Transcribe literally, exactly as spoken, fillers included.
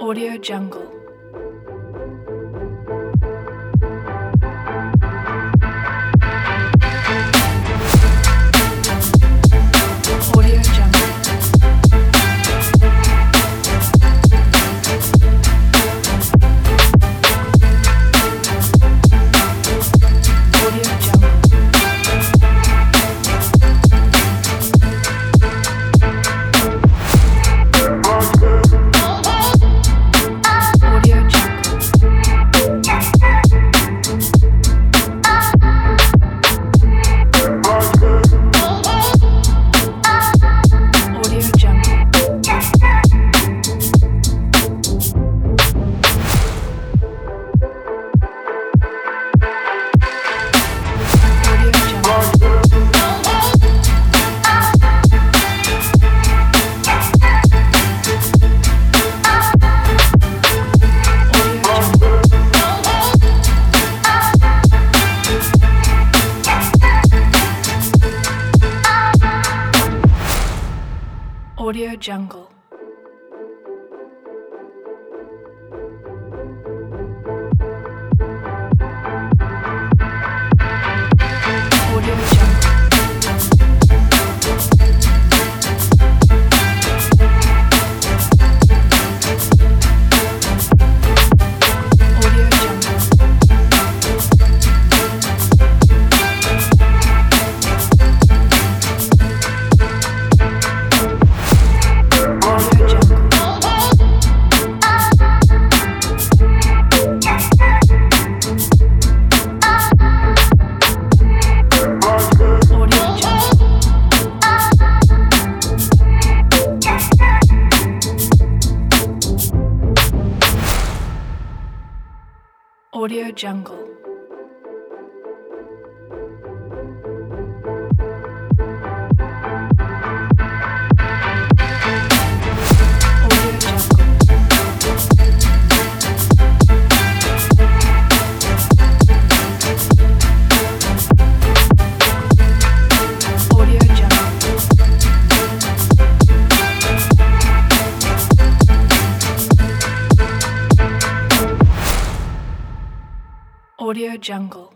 Audio Jungle. Audio Jungle. Audio Jungle. Audio Jungle. Audio Jungle. Audio Jungle. Audio Jungle. Audio Jungle. Audio Jungle. Audio Jungle. Audio Jungle. Audio Jungle. Audio Jungle. Audio Jungle. Audio Jungle. Audio Jungle.